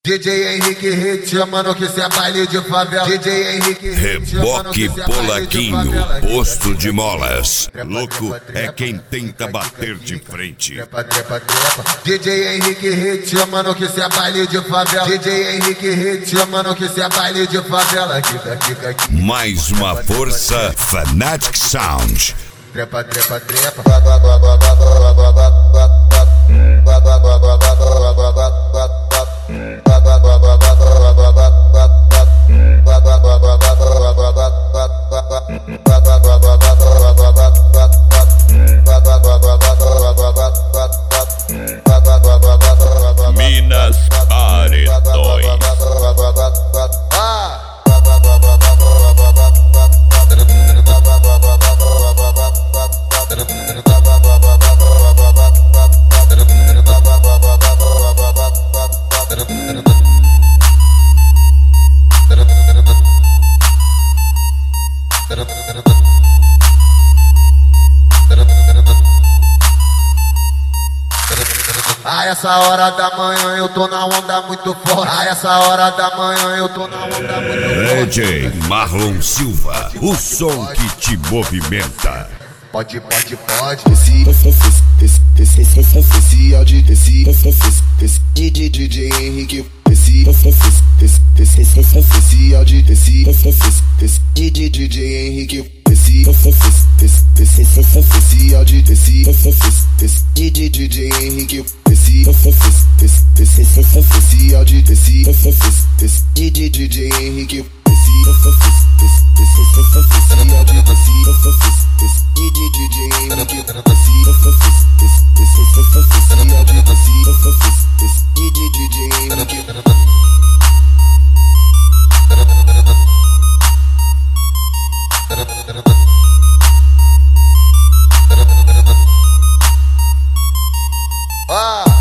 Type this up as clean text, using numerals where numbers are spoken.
DJ Henrique Hit, mano, que cê é baile de favela. DJ Henrique Hit, Reboque Polaquinho, posto de molas. Louco é quem tenta bater de frente. Trepa, trepa, trepa. DJ Henrique Hit, mano, que cê é baile de favela. DJ Henrique Hit, mano, que cê é baile de favela. Kika. Mais uma força, Fanatic Sound. Trepa, trepa, trepa. Minas Paredões. A essa hora da manhã eu tô na onda muito forte. A essa hora da manhã eu tô na onda muito forte. DJ Marlon Silva, o som que te movimenta. Pode. Esse áudio DJ Henrique. Esse áudio DJ Henrique. Esse áudio DJ Henrique. Esse áudio DJ Henrique. Ah!